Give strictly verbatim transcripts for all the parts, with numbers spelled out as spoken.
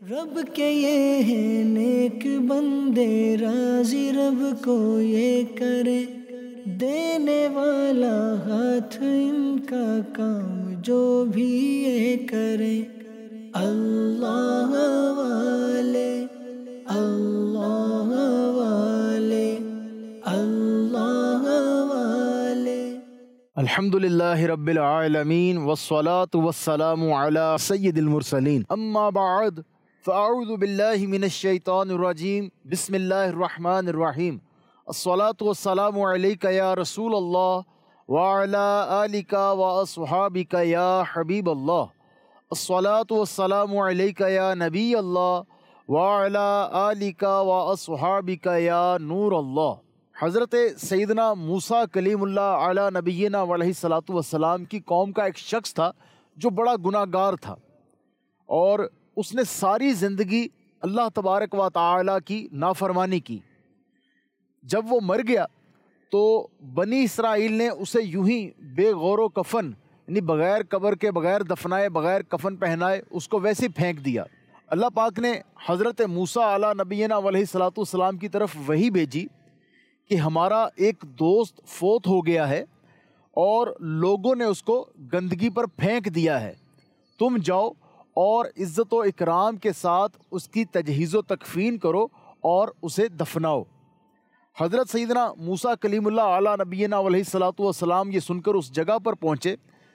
رب کے یہ ہیں نیک بندے، راضی رب کو یہ کرے، دینے والا ہاتھ ان کا کام جو بھی یہ کرے۔ اللہ والے اللہ والے اللہ والے۔ الحمدللہ رب العالمین والصلاة والسلام علی سید المرسلین، اما بعد فاعوذ باللہ من الشیطان الرجیم، بسم اللہ الرحمن الرحیم۔ الصلاة والسلام علیک یا رسول اللہ وعلی آلک واصحابک یا حبیب اللہ۔ الصلاة والسلام علیک یا نبی اللہ وعلی آلک واصحابک یا نور اللہ۔ حضرت سیدنا موسیٰ کلیم اللہ علی نبینا علیہ الصلاۃ والسلام کی قوم کا ایک شخص تھا جو بڑا گناہ گار تھا، اور اس نے ساری زندگی اللہ تبارک و تعالی کی نافرمانی کی۔ جب وہ مر گیا تو بنی اسرائیل نے اسے یوں ہی بے غور و کفن، یعنی بغیر قبر کے، بغیر دفنائے، بغیر کفن پہنائے اس کو ویسے پھینک دیا۔ اللہ پاک نے حضرت موسیٰ علی نبینا علیہ الصلاۃ والسلام کی طرف وحی بھیجی کہ ہمارا ایک دوست فوت ہو گیا ہے اور لوگوں نے اس کو گندگی پر پھینک دیا ہے، تم جاؤ اور عزت و اکرام کے ساتھ اس کی تجہیز و تکفین کرو اور اسے دفناؤ۔ حضرت سیدنا موسیٰ کلیم اللہ علی نبینا علیہ الصلاۃ والسلام یہ سن کر اس جگہ پر پہنچے۔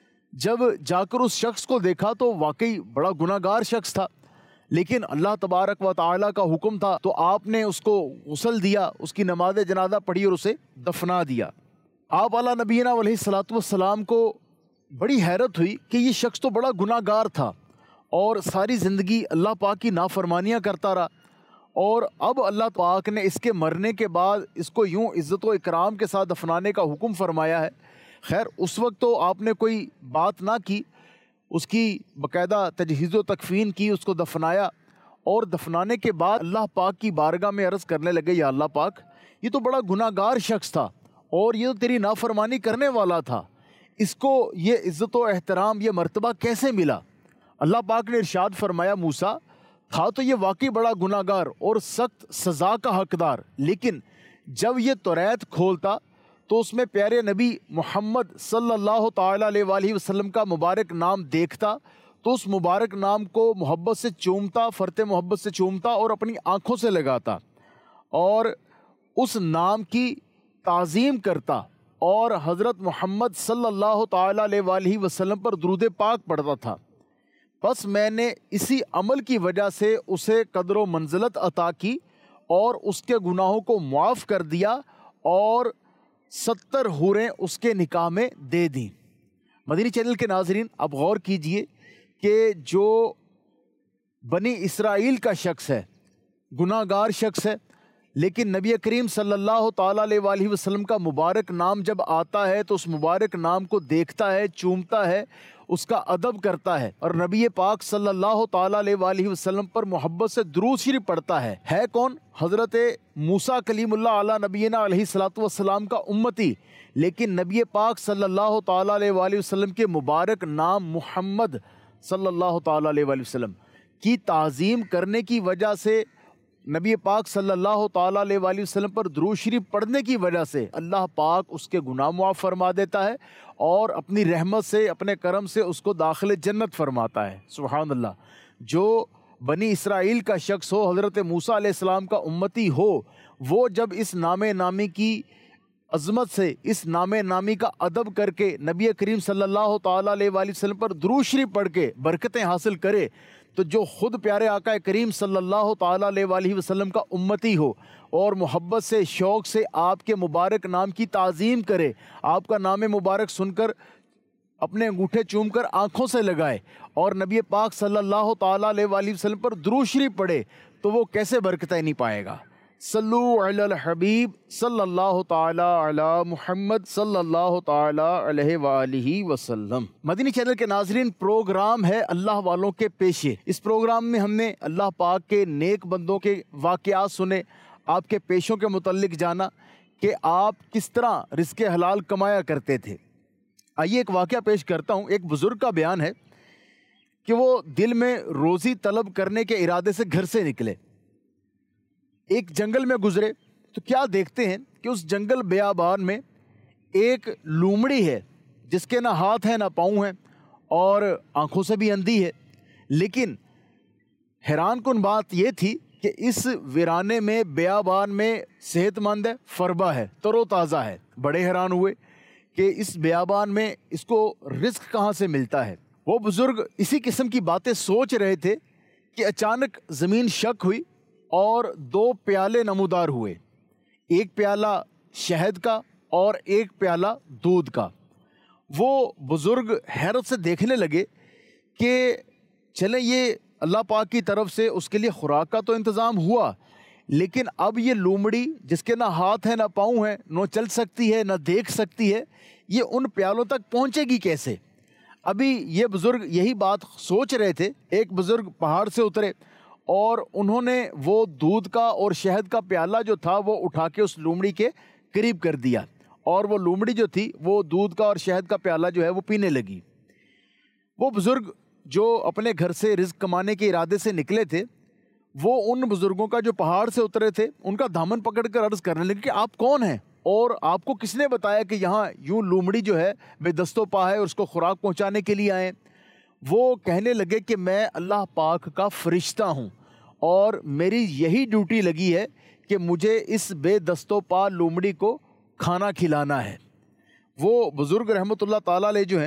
جب جا کر اس شخص کو دیکھا تو واقعی بڑا گناہ گار شخص تھا، لیکن اللہ تبارک و تعالیٰ کا حکم تھا تو آپ نے اس کو غسل دیا، اس کی نماز جنازہ پڑھی اور اسے دفنا دیا۔ آپ علی نبینا علیہ الصلاۃ والسلام کو بڑی حیرت ہوئی کہ یہ شخص تو بڑا گناہ گار تھا اور ساری زندگی اللہ پاک کی نافرمانیاں کرتا رہا، اور اب اللہ پاک نے اس کے مرنے کے بعد اس کو یوں عزت و اکرام کے ساتھ دفنانے کا حکم فرمایا ہے۔ خیر اس وقت تو آپ نے کوئی بات نہ کی، اس کی باقاعدہ تجہیز و تکفین کی، اس کو دفنایا، اور دفنانے کے بعد اللہ پاک کی بارگاہ میں عرض کرنے لگے، یا اللہ پاک یہ تو بڑا گناہ گار شخص تھا اور یہ تو تیری نافرمانی کرنے والا تھا، اس کو یہ عزت و احترام، یہ مرتبہ کیسے ملا؟ اللہ پاک نے ارشاد فرمایا، موسیٰ تھا تو یہ واقعی بڑا گناہ گار اور سخت سزا کا حقدار، لیکن جب یہ توریت کھولتا تو اس میں پیارے نبی محمد صلی اللہ تعالیٰ علیہ وآلہ وسلم کا مبارک نام دیکھتا تو اس مبارک نام کو محبت سے چومتا، فرت محبت سے چومتا اور اپنی آنکھوں سے لگاتا اور اس نام کی تعظیم کرتا اور حضرت محمد صلی اللہ تعالیٰ علیہ وآلہ وسلم پر درود پاک پڑھتا تھا۔ بس میں نے اسی عمل کی وجہ سے اسے قدر و منزلت عطا کی اور اس کے گناہوں کو معاف کر دیا اور ستر حوریں اس کے نکاح میں دے دیں۔ مدنی چینل کے ناظرین، اب غور کیجئے کہ جو بنی اسرائیل کا شخص ہے، گناہ گار شخص ہے، لیکن نبی کریم صلی اللہ تعالیٰ علیہ وآلہ وسلم کا مبارک نام جب آتا ہے تو اس مبارک نام کو دیکھتا ہے، چومتا ہے، اس کا ادب کرتا ہے اور نبی پاک صلی اللہ تعالیٰ علیہ وآلہ وسلم پر محبت سے درود شریف پڑھتا ہے۔ ہے کون؟ حضرت موسیٰ کلیم اللہ علی نبینا علیہ الصلاۃ والسلام کا امتی، لیکن نبی پاک صلی اللہ تعالیٰ علیہ وآلہ وسلم کے مبارک نام محمد صلی اللہ تعالیٰ علیہ وآلہ وسلم کی تعظیم کرنے کی وجہ سے، نبی پاک صلی اللہ تعالیٰ علیہ وآلہ وسلم پر درود شریف پڑھنے کی وجہ سے اللہ پاک اس کے گناہ معاف فرما دیتا ہے اور اپنی رحمت سے، اپنے کرم سے اس کو داخل جنت فرماتا ہے۔ سبحان اللہ۔ جو بنی اسرائیل کا شخص ہو، حضرت موسیٰ علیہ السلام کا امتی ہو، وہ جب اس نام نامی کی عظمت سے، اس نام نامی کا ادب کر کے نبی کریم صلی اللہ تعالیٰ علیہ وآلہ وسلم پر درود شریف پڑھ کے برکتیں حاصل کرے، تو جو خود پیارے آقا کریم صلی اللہ تعالیٰ علیہ وآلہ وسلم کا امتی ہو اور محبت سے، شوق سے آپ کے مبارک نام کی تعظیم کرے، آپ کا نام مبارک سن کر اپنے انگوٹھے چوم کر آنکھوں سے لگائے اور نبی پاک صلی اللہ تعالیٰ علیہ وآلہ وسلم پر درود شریف پڑھے، تو وہ کیسے برکتیں نہیں پائے گا؟ صلو علی الحبیب صلی اللہ تعالی علی محمد صلی اللہ تعالی علیہ وآلہ وسلم۔ مدنی چینل کے ناظرین، پروگرام ہے اللہ والوں کے پیشے۔ اس پروگرام میں ہم نے اللہ پاک کے نیک بندوں کے واقعات سنے، آپ کے پیشوں کے متعلق جانا کہ آپ کس طرح رزق حلال کمایا کرتے تھے۔ آئیے ایک واقعہ پیش کرتا ہوں۔ ایک بزرگ کا بیان ہے کہ وہ دل میں روزی طلب کرنے کے ارادے سے گھر سے نکلے، ایک جنگل میں گزرے تو کیا دیکھتے ہیں کہ اس جنگل بیابان میں ایک لومڑی ہے جس کے نہ ہاتھ ہیں نہ پاؤں ہیں اور آنکھوں سے بھی اندھی ہے، لیکن حیران کن بات یہ تھی کہ اس ویرانے میں بیابان میں صحت مند ہے، فربا ہے، تر و تازہ ہے۔ بڑے حیران ہوئے کہ اس بیابان میں اس کو رزق کہاں سے ملتا ہے۔ وہ بزرگ اسی قسم کی باتیں سوچ رہے تھے کہ اچانک زمین شک ہوئی اور دو پیالے نمودار ہوئے، ایک پیالہ شہد کا اور ایک پیالہ دودھ کا۔ وہ بزرگ حیرت سے دیکھنے لگے کہ چلیں یہ اللہ پاک کی طرف سے اس کے لیے خوراک کا تو انتظام ہوا، لیکن اب یہ لومڑی جس کے نہ ہاتھ ہے نہ پاؤں ہے، نہ چل سکتی ہے نہ دیکھ سکتی ہے، یہ ان پیالوں تک پہنچے گی کیسے؟ ابھی یہ بزرگ یہی بات سوچ رہے تھے، ایک بزرگ پہاڑ سے اترے اور انہوں نے وہ دودھ کا اور شہد کا پیالہ جو تھا وہ اٹھا کے اس لومڑی کے قریب کر دیا، اور وہ لومڑی جو تھی وہ دودھ کا اور شہد کا پیالہ جو ہے وہ پینے لگی۔ وہ بزرگ جو اپنے گھر سے رزق کمانے کے ارادے سے نکلے تھے، وہ ان بزرگوں کا جو پہاڑ سے اترے تھے ان کا دامن پکڑ کر عرض کرنے لگے کہ آپ کون ہیں اور آپ کو کس نے بتایا کہ یہاں یوں لومڑی جو ہے بے دست و پا ہے اور اس کو خوراک پہنچانے کے لیے آئے؟ وہ کہنے لگے کہ میں اللہ پاک کا فرشتہ ہوں اور میری یہی ڈیوٹی لگی ہے کہ مجھے اس بے دست و پا لومڑی کو کھانا کھلانا ہے۔ وہ بزرگ رحمۃ اللہ تعالیٰ علیہ جو ہیں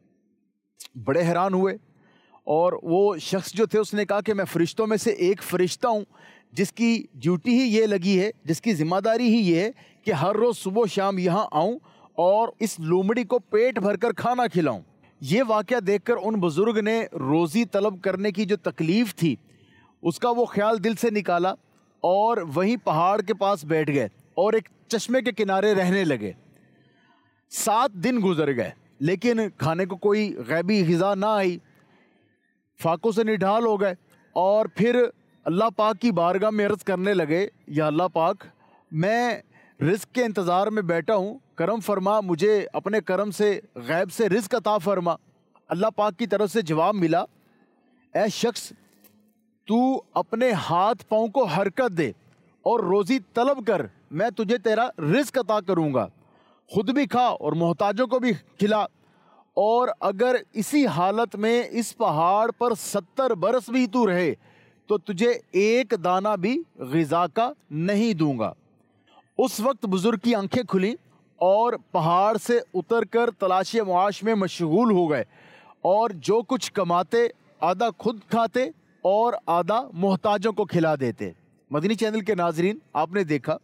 بڑے حیران ہوئے، اور وہ شخص جو تھے اس نے کہا کہ میں فرشتوں میں سے ایک فرشتہ ہوں جس کی ڈیوٹی ہی یہ لگی ہے، جس کی ذمہ داری ہی یہ ہے کہ ہر روز صبح و شام یہاں آؤں اور اس لومڑی کو پیٹ بھر کر کھانا کھلاؤں۔ یہ واقعہ دیکھ کر ان بزرگ نے روزی طلب کرنے کی جو تکلیف تھی اس کا وہ خیال دل سے نکالا اور وہیں پہاڑ کے پاس بیٹھ گئے اور ایک چشمے کے کنارے رہنے لگے۔ سات دن گزر گئے لیکن کھانے کو کوئی غیبی غذا نہ آئی، فاقوں سے نڈھال ہو گئے، اور پھر اللہ پاک کی بارگاہ میں عرض کرنے لگے، یا اللہ پاک میں رزق کے انتظار میں بیٹھا ہوں، کرم فرما، مجھے اپنے کرم سے غیب سے رزق عطا فرما۔ اللہ پاک کی طرف سے جواب ملا، اے شخص تو اپنے ہاتھ پاؤں کو حرکت دے اور روزی طلب کر، میں تجھے تیرا رزق عطا کروں گا، خود بھی کھا اور محتاجوں کو بھی کھلا، اور اگر اسی حالت میں اس پہاڑ پر ستر برس بھی تو رہے تو تجھے ایک دانہ بھی غذا کا نہیں دوں گا۔ اس وقت بزرگ کی آنکھیں کھلیں اور پہاڑ سے اتر کر تلاش معاش میں مشغول ہو گئے، اور جو کچھ کماتے آدھا خود کھاتے اور آدھا محتاجوں کو کھلا دیتے۔ مدنی چینل کے ناظرین، آپ نے دیکھا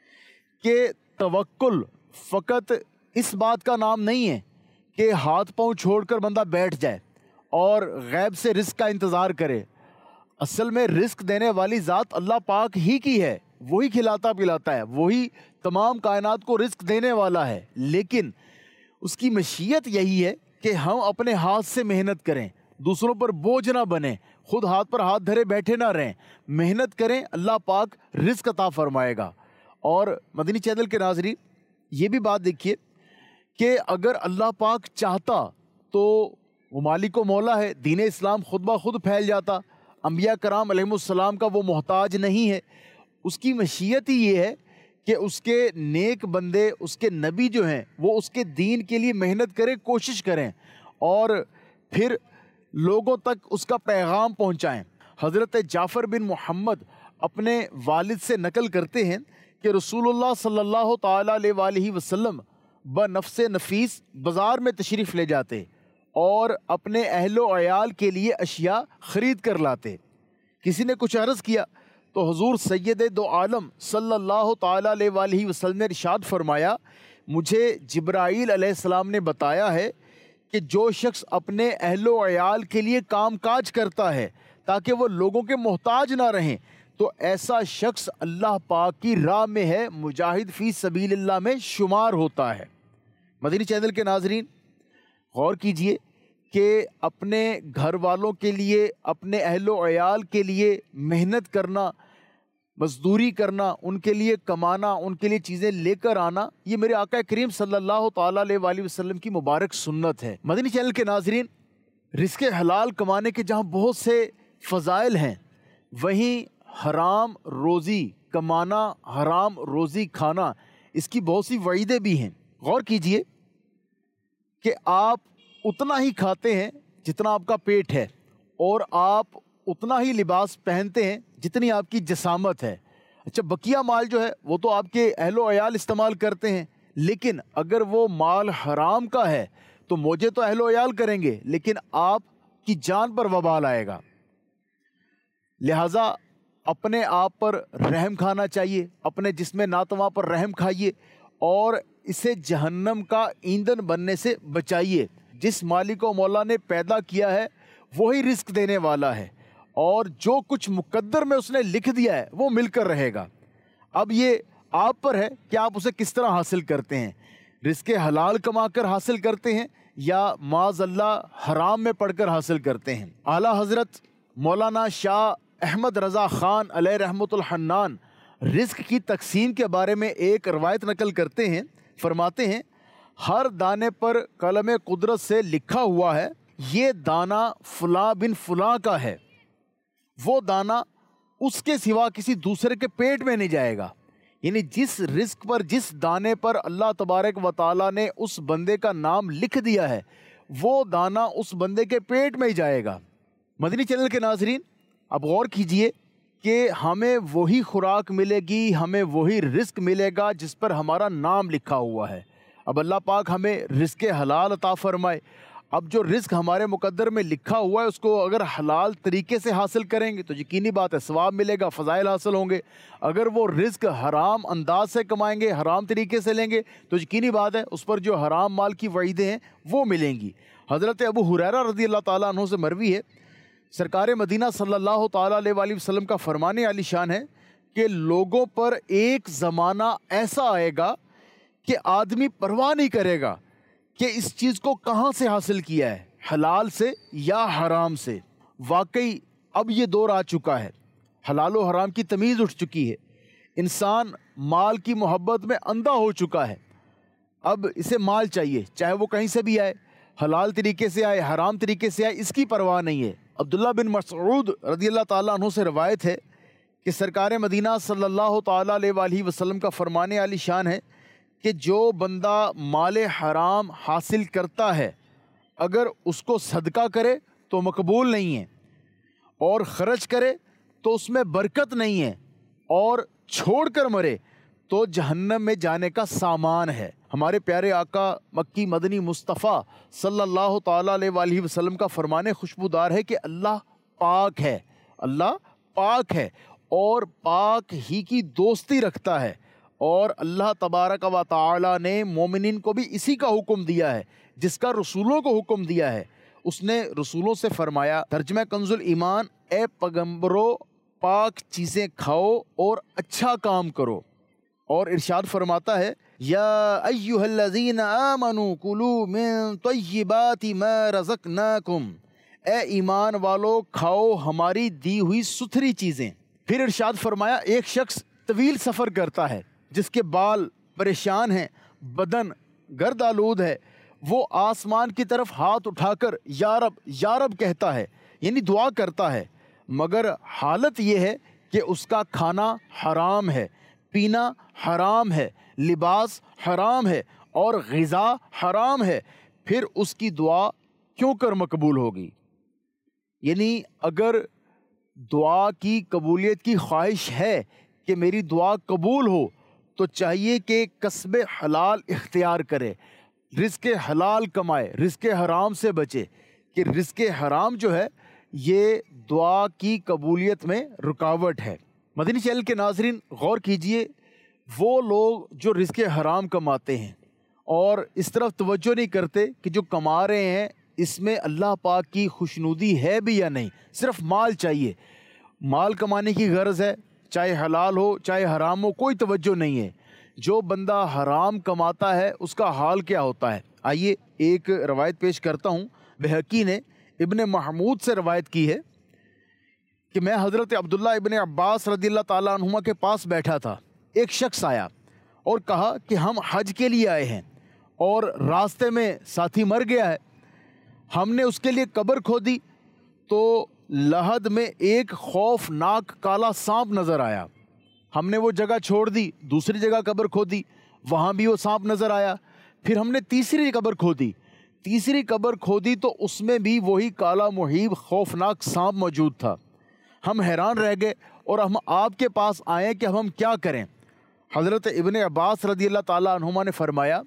کہ توکل فقط اس بات کا نام نہیں ہے کہ ہاتھ پاؤں چھوڑ کر بندہ بیٹھ جائے اور غیب سے رزق کا انتظار کرے۔ اصل میں رزق دینے والی ذات اللہ پاک ہی کی ہے، وہی کھلاتا پلاتا ہے، وہی تمام کائنات کو رزق دینے والا ہے، لیکن اس کی مشیت یہی ہے کہ ہم اپنے ہاتھ سے محنت کریں، دوسروں پر بوجھ نہ بنیں، خود ہاتھ پر ہاتھ دھرے بیٹھے نہ رہیں، محنت کریں، اللہ پاک رزق عطا فرمائے گا۔ اور مدنی چینل کے ناظرین یہ بھی بات دیکھیے کہ اگر اللہ پاک چاہتا تو وہ مالک و مولا ہے، دین اسلام خود بخود پھیل جاتا، انبیاء کرام علیہم السلام کا وہ محتاج نہیں ہے۔ اس کی مشیت ہی یہ ہے کہ اس کے نیک بندے، اس کے نبی جو ہیں وہ اس کے دین کے لیے محنت کریں، کوشش کریں اور پھر لوگوں تک اس کا پیغام پہنچائیں۔ حضرت جعفر بن محمد اپنے والد سے نقل کرتے ہیں کہ رسول اللہ صلی اللہ تعالیٰ علیہ وآلہ وسلم بنفس نفیس بازار میں تشریف لے جاتے اور اپنے اہل و عیال کے لیے اشیاء خرید کر لاتے۔ کسی نے کچھ عرض کیا تو حضور سید دو عالم صلی اللہ تعالیٰ علیہ وآلہ وسلم نے ارشاد فرمایا، مجھے جبرائیل علیہ السلام نے بتایا ہے کہ جو شخص اپنے اہل و عیال کے لیے کام کاج کرتا ہے تاکہ وہ لوگوں کے محتاج نہ رہیں، تو ایسا شخص اللہ پاک کی راہ میں ہے، مجاہد فی سبیل اللہ میں شمار ہوتا ہے۔ مدنی چینل کے ناظرین غور کیجئے کہ اپنے گھر والوں کے لیے، اپنے اہل و عیال کے لیے محنت کرنا، مزدوری کرنا، ان کے لیے کمانا، ان کے لیے چیزیں لے کر آنا، یہ میرے آقا کریم صلی اللہ تعالیٰ علیہ وآلہ وسلم کی مبارک سنت ہے۔ مدنی چینل کے ناظرین رزق حلال کمانے کے جہاں بہت سے فضائل ہیں، وہیں حرام روزی کمانا، حرام روزی کھانا، اس کی بہت سی وعیدیں بھی ہیں۔ غور کیجئے کہ آپ اتنا ہی کھاتے ہیں جتنا آپ کا پیٹ ہے، اور آپ اتنا ہی لباس پہنتے ہیں جتنی آپ کی جسامت ہے۔ اچھا، بقیہ مال جو ہے وہ تو آپ کے اہل و عیال استعمال کرتے ہیں، لیکن اگر وہ مال حرام کا ہے تو موجے تو اہل و عیال کریں گے، لیکن آپ کی جان پر وبال آئے گا۔ لہٰذا اپنے آپ پر رحم کھانا چاہیے، اپنے جسم ناتواں پر رحم کھائیے، اور اسے جہنم کا ایندھن بننے سے بچائیے۔ جس مالک و مولا نے پیدا کیا ہے وہی رزق دینے والا ہے، اور جو کچھ مقدر میں اس نے لکھ دیا ہے وہ مل کر رہے گا۔ اب یہ آپ پر ہے کہ آپ اسے کس طرح حاصل کرتے ہیں، رزق حلال کما کر حاصل کرتے ہیں یا معاذ اللہ حرام میں پڑھ کر حاصل کرتے ہیں۔ اعلیٰ حضرت مولانا شاہ احمد رضا خان علیہ رحمۃ الحنان رزق کی تقسیم کے بارے میں ایک روایت نقل کرتے ہیں، فرماتے ہیں ہر دانے پر قلم قدرت سے لکھا ہوا ہے یہ دانہ فلاں بن فلاں کا ہے، وہ دانہ اس کے سوا کسی دوسرے کے پیٹ میں نہیں جائے گا۔ یعنی جس رزق پر، جس دانے پر اللہ تبارک و تعالیٰ نے اس بندے کا نام لکھ دیا ہے وہ دانہ اس بندے کے پیٹ میں ہی جائے گا۔ مدنی چینل کے ناظرین، اب غور کیجئے کہ ہمیں وہی خوراک ملے گی، ہمیں وہی رزق ملے گا جس پر ہمارا نام لکھا ہوا ہے۔ اب اللہ پاک ہمیں رزق حلال عطا فرمائے۔ اب جو رزق ہمارے مقدر میں لکھا ہوا ہے اس کو اگر حلال طریقے سے حاصل کریں گے تو یقینی بات ہے ثواب ملے گا، فضائل حاصل ہوں گے۔ اگر وہ رزق حرام انداز سے کمائیں گے، حرام طریقے سے لیں گے تو یقینی بات ہے اس پر جو حرام مال کی وعیدیں ہیں وہ ملیں گی۔ حضرت ابو ہریرہ رضی اللہ تعالیٰ عنہ سے مروی ہے، سرکار مدینہ صلی اللہ تعالیٰ علیہ وآلہ وسلم کا فرمان عالی شان ہے کہ لوگوں پر ایک زمانہ ایسا آئے گا کہ آدمی پرواہ نہیں کرے گا کہ اس چیز کو کہاں سے حاصل کیا ہے، حلال سے یا حرام سے۔ واقعی اب یہ دور آ چکا ہے، حلال و حرام کی تمیز اٹھ چکی ہے، انسان مال کی محبت میں اندھا ہو چکا ہے۔ اب اسے مال چاہیے، چاہے وہ کہیں سے بھی آئے، حلال طریقے سے آئے، حرام طریقے سے آئے، اس کی پرواہ نہیں ہے۔ عبداللہ بن مسعود رضی اللہ تعالیٰ عنہ سے روایت ہے کہ سرکار مدینہ صلی اللہ تعالیٰ علیہ وآلہ وسلم کا فرمان عالی شان ہے کہ جو بندہ مال حرام حاصل کرتا ہے اگر اس کو صدقہ کرے تو مقبول نہیں ہے، اور خرچ کرے تو اس میں برکت نہیں ہے، اور چھوڑ کر مرے تو جہنم میں جانے کا سامان ہے۔ ہمارے پیارے آقا مکی مدنی مصطفیٰ صلی اللہ تعالیٰ علیہ وآلہ وسلم کا فرمان خوشبودار ہے کہ اللہ پاک ہے، اللہ پاک ہے اور پاک ہی کی دوستی رکھتا ہے، اور اللہ تبارک و تعالیٰ نے مومنین کو بھی اسی کا حکم دیا ہے جس کا رسولوں کو حکم دیا ہے۔ اس نے رسولوں سے فرمایا، ترجمہ کنز الایمان، اے پیغمبرو پاک چیزیں کھاؤ اور اچھا کام کرو، اور ارشاد فرماتا ہے یا ایھا الذین آمنوا کلوا من طیبات ما رزقناکم، اے ایمان والو کھاؤ ہماری دی ہوئی ستھری چیزیں۔ پھر ارشاد فرمایا ایک شخص طویل سفر کرتا ہے جس کے بال پریشان ہیں، بدن گرد آلود ہے، وہ آسمان کی طرف ہاتھ اٹھا کر یا رب یا رب کہتا ہے، یعنی دعا کرتا ہے، مگر حالت یہ ہے کہ اس کا کھانا حرام ہے، پینا حرام ہے، لباس حرام ہے اور غذا حرام ہے، پھر اس کی دعا کیوں کر مقبول ہوگی؟ یعنی اگر دعا کی قبولیت کی خواہش ہے کہ میری دعا قبول ہو تو چاہیے کہ کسب حلال اختیار کرے، رزق حلال کمائے، رزق حرام سے بچے، کہ رزق حرام جو ہے یہ دعا کی قبولیت میں رکاوٹ ہے۔ مدنی چینل کے ناظرین غور کیجئے، وہ لوگ جو رزق حرام کماتے ہیں اور اس طرف توجہ نہیں کرتے کہ جو کما رہے ہیں اس میں اللہ پاک کی خوشنودی ہے بھی یا نہیں، صرف مال چاہیے، مال کمانے کی غرض ہے، چاہے حلال ہو چاہے حرام ہو، کوئی توجہ نہیں ہے۔ جو بندہ حرام کماتا ہے اس کا حال کیا ہوتا ہے؟ آئیے ایک روایت پیش کرتا ہوں، بہقی نے ابن محمود سے روایت کی ہے کہ میں حضرت عبداللہ ابن عباس رضی اللہ تعالیٰ عنہما کے پاس بیٹھا تھا، ایک شخص آیا اور کہا کہ ہم حج کے لیے آئے ہیں اور راستے میں ساتھی مر گیا ہے۔ ہم نے اس کے لیے قبر کھودی تو لحد میں ایک خوفناک کالا سانپ نظر آیا. ہم نے وہ جگہ چھوڑ دی, دوسری جگہ قبر کھودی, وہاں بھی وہ سانپ نظر آیا. پھر ہم نے تیسری قبر کھودی تیسری قبر کھودی تو اس میں بھی وہی کالا محیب خوفناک سانپ موجود تھا. ہم حیران رہ گئے اور ہم آپ کے پاس آئے کہ ہم کیا کریں. حضرت ابن عباس رضی اللہ تعالیٰ عنہما نے فرمایا,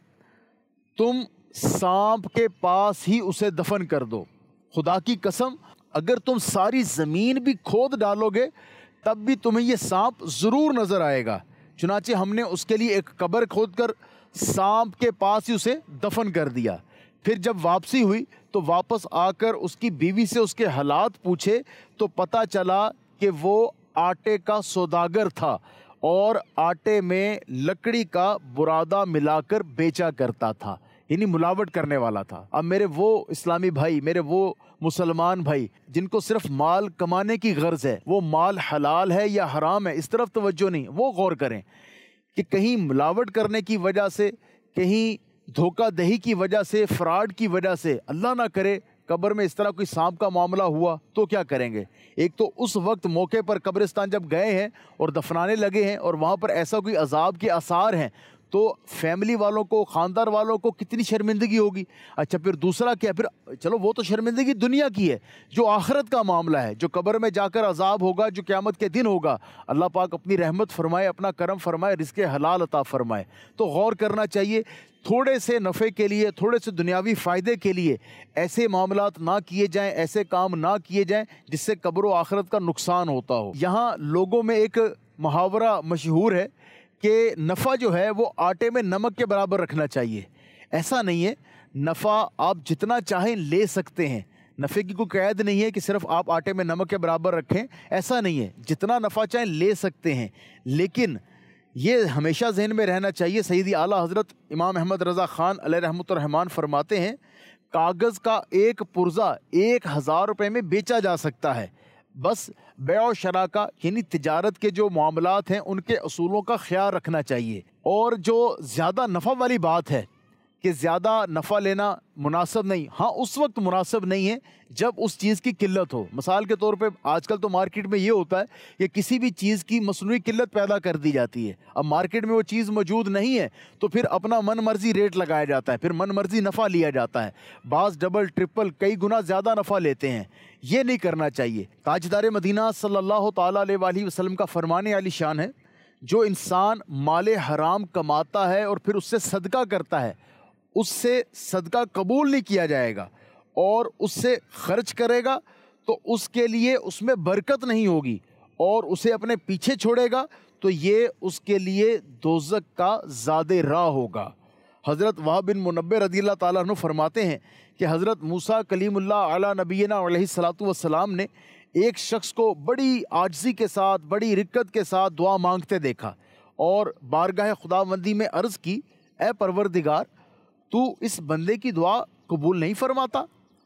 تم سانپ کے پاس ہی اسے دفن کر دو. خدا کی قسم اگر تم ساری زمین بھی کھود ڈالو گے تب بھی تمہیں یہ سانپ ضرور نظر آئے گا. چنانچہ ہم نے اس کے لیے ایک قبر کھود کر سانپ کے پاس ہی اسے دفن کر دیا. پھر جب واپسی ہوئی تو واپس آ کر اس کی بیوی سے اس کے حالات پوچھے تو پتہ چلا کہ وہ آٹے کا سوداگر تھا اور آٹے میں لکڑی کا برادہ ملا کر بیچا کرتا تھا, یعنی ملاوٹ کرنے والا تھا. اب میرے وہ اسلامی بھائی, میرے وہ مسلمان بھائی جن کو صرف مال کمانے کی غرض ہے, وہ مال حلال ہے یا حرام ہے اس طرف توجہ نہیں, وہ غور کریں کہ کہیں ملاوٹ کرنے کی وجہ سے, کہیں دھوکہ دہی کی وجہ سے, فراڈ کی وجہ سے اللہ نہ کرے قبر میں اس طرح کوئی سانپ کا معاملہ ہوا تو کیا کریں گے. ایک تو اس وقت موقع پر قبرستان جب گئے ہیں اور دفنانے لگے ہیں اور وہاں پر ایسا کوئی عذاب کے آثار ہیں تو فیملی والوں کو, خاندان والوں کو کتنی شرمندگی ہوگی. اچھا پھر دوسرا کیا, پھر چلو وہ تو شرمندگی دنیا کی ہے, جو آخرت کا معاملہ ہے, جو قبر میں جا کر عذاب ہوگا, جو قیامت کے دن ہوگا, اللہ پاک اپنی رحمت فرمائے, اپنا کرم فرمائے, رزق حلال عطا فرمائے. تو غور کرنا چاہیے, تھوڑے سے نفع کے لیے, تھوڑے سے دنیاوی فائدے کے لیے ایسے معاملات نہ کیے جائیں, ایسے کام نہ کیے جائیں جس سے قبر و آخرت کا نقصان ہوتا ہو. یہاں لوگوں میں ایک محاورہ مشہور ہے کہ نفع جو ہے وہ آٹے میں نمک کے برابر رکھنا چاہیے. ایسا نہیں ہے, نفع آپ جتنا چاہیں لے سکتے ہیں, نفع کی کوئی قید نہیں ہے کہ صرف آپ آٹے میں نمک کے برابر رکھیں, ایسا نہیں ہے, جتنا نفع چاہیں لے سکتے ہیں. لیکن یہ ہمیشہ ذہن میں رہنا چاہیے, سیدی اعلیٰ حضرت امام احمد رضا خان علیہ رحمۃ الرحمان فرماتے ہیں, کاغذ کا ایک پرزہ ایک ہزار روپے میں بیچا جا سکتا ہے, بس بیع و شراء کا یعنی تجارت کے جو معاملات ہیں ان کے اصولوں کا خیال رکھنا چاہیے. اور جو زیادہ نفع والی بات ہے کہ زیادہ نفع لینا مناسب نہیں, ہاں اس وقت مناسب نہیں ہے جب اس چیز کی قلت ہو. مثال کے طور پہ آج کل تو مارکیٹ میں یہ ہوتا ہے کہ کسی بھی چیز کی مصنوعی قلت پیدا کر دی جاتی ہے. اب مارکیٹ میں وہ چیز موجود نہیں ہے تو پھر اپنا من مرضی ریٹ لگایا جاتا ہے, پھر من مرضی نفع لیا جاتا ہے, بعض ڈبل ٹرپل کئی گنا زیادہ نفع لیتے ہیں. یہ نہیں کرنا چاہیے. تاجدار مدینہ صلی اللہ تعالیٰ علیہ وآلہ وسلم کا فرمان عالی شان ہے, جو انسان مال حرام کماتا ہے اور پھر اس سے صدقہ کرتا ہے اس سے صدقہ قبول نہیں کیا جائے گا, اور اس سے خرچ کرے گا تو اس کے لیے اس میں برکت نہیں ہوگی, اور اسے اپنے پیچھے چھوڑے گا تو یہ اس کے لیے دوزخ کا زاد راہ ہوگا. حضرت وہب بن منبہ رضی اللہ تعالیٰ عنہ فرماتے ہیں کہ حضرت موسیٰ کلیم اللہ علی نبینا علیہ الصلاۃ والسلام نے ایک شخص کو بڑی عاجزی کے ساتھ, بڑی رکت کے ساتھ دعا مانگتے دیکھا اور بارگاہ خداوندی میں عرض کی, اے پروردگار تو اس بندے کی دعا قبول نہیں فرماتا؟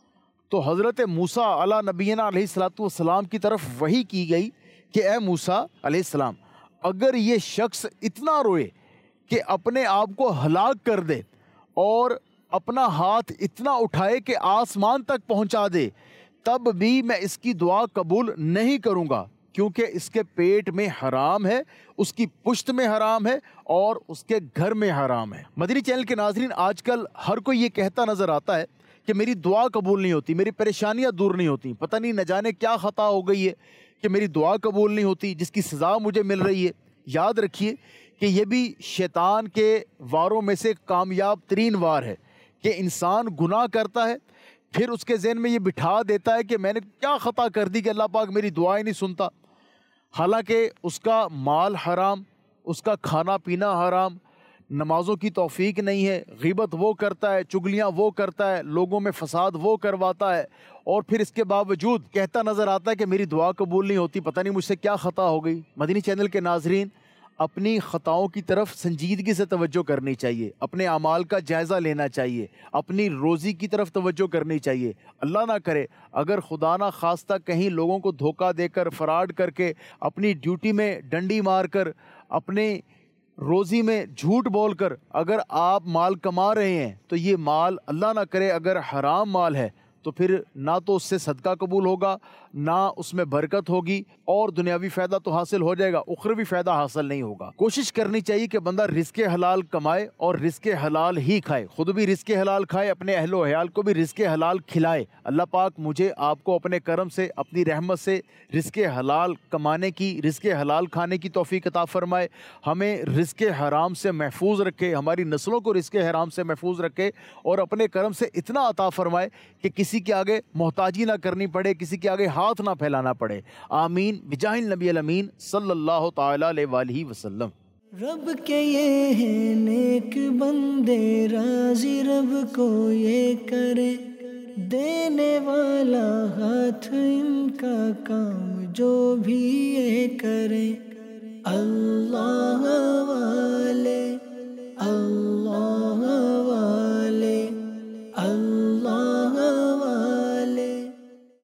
تو حضرت موسیٰ علی نبینا علیہ الصلاۃ والسلام کی طرف وحی کی گئی کہ اے موسیٰ علیہ السلام, اگر یہ شخص اتنا روئے کہ اپنے آپ کو ہلاک کر دے اور اپنا ہاتھ اتنا اٹھائے کہ آسمان تک پہنچا دے, تب بھی میں اس کی دعا قبول نہیں کروں گا, کیونکہ اس کے پیٹ میں حرام ہے, اس کی پشت میں حرام ہے اور اس کے گھر میں حرام ہے. مدنی چینل کے ناظرین, آج کل ہر کوئی یہ کہتا نظر آتا ہے کہ میری دعا قبول نہیں ہوتی, میری پریشانیاں دور نہیں ہوتی, پتہ نہیں نہ جانے کیا خطا ہو گئی ہے کہ میری دعا قبول نہیں ہوتی, جس کی سزا مجھے مل رہی ہے. یاد رکھیے کہ یہ بھی شیطان کے واروں میں سے کامیاب ترین وار ہے کہ انسان گناہ کرتا ہے, پھر اس کے ذہن میں یہ بٹھا دیتا ہے کہ میں نے کیا خطا کر دی کہ اللہ پاک میری دعائیں نہیں سنتا, حالانکہ اس کا مال حرام, اس کا کھانا پینا حرام, نمازوں کی توفیق نہیں ہے, غیبت وہ کرتا ہے, چگلیاں وہ کرتا ہے, لوگوں میں فساد وہ کرواتا ہے, اور پھر اس کے باوجود کہتا نظر آتا ہے کہ میری دعا قبول نہیں ہوتی, پتہ نہیں مجھ سے کیا خطا ہو گئی. مدنی چینل کے ناظرین, اپنی خطاؤں کی طرف سنجیدگی سے توجہ کرنی چاہیے, اپنے اعمال کا جائزہ لینا چاہیے, اپنی روزی کی طرف توجہ کرنی چاہیے. اللہ نہ کرے اگر خدا نہ خواستہ کہیں لوگوں کو دھوکہ دے کر, فراڈ کر کے, اپنی ڈیوٹی میں ڈنڈی مار کر, اپنے روزی میں جھوٹ بول کر اگر آپ مال کما رہے ہیں تو یہ مال اللہ نہ کرے اگر حرام مال ہے تو پھر نہ تو اس سے صدقہ قبول ہوگا، نہ اس میں برکت ہوگی، اور دنیاوی فائدہ تو حاصل ہو جائے گا، اخروی فائدہ حاصل نہیں ہوگا۔ کوشش کرنی چاہیے کہ بندہ رزق حلال کمائے اور رزق حلال ہی کھائے، خود بھی رزق حلال کھائے، اپنے اہل و عیال کو بھی رزق حلال کھلائے۔ اللہ پاک مجھے آپ کو اپنے کرم سے، اپنی رحمت سے رزق حلال کمانے کی، رزق حلال کھانے کی توفیق عطا فرمائے، ہمیں رزق حرام سے محفوظ رکھے، ہماری نسلوں کو رزق حرام سے محفوظ رکھے، اور اپنے کرم سے اتنا عطا فرمائے کہ کسی کے آگے محتاجی نہ کرنی پڑے، کسی کے آگے ہاتھ نہ پھیلانا پڑے۔ آمین بجاہ النبی الامین صلی اللہ تعالی علیہ وآلہ وسلم۔ رب کے یہ ہیں نیک بندے، راضی رب کو یہ کرے، دینے والا ہاتھ ان کا کام جو بھی یہ کرے۔ اللہ والے اللہ